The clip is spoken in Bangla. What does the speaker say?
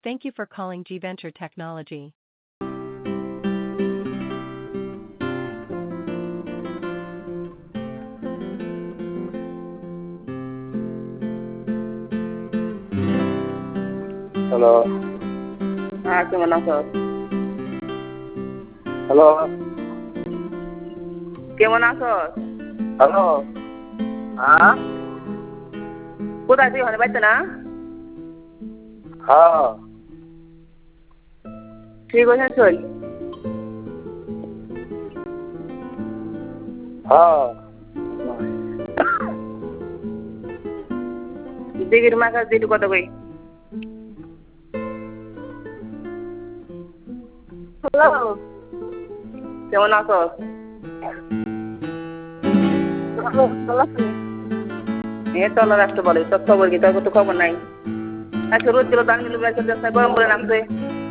Thank you for calling G Venture Technology. Hello হ্যাঁ, কেমন আছো? হ্যালো কেমন আছো? হ্যালো হ্যাঁ, কোথায় তুই? ওখানে বাড়িতে না? হ্যাঁ ঠিক আছে, চল। হ্যাঁ দেখি তোমার কাছে দিতে কত কই। হ্যালো কেমন আছো? এ তলা রাখতে বলে, তোর খবর কি? তোর তো খবর নাই। আজকে রোদ ছিল, দান মিলে গরম করে নামছে।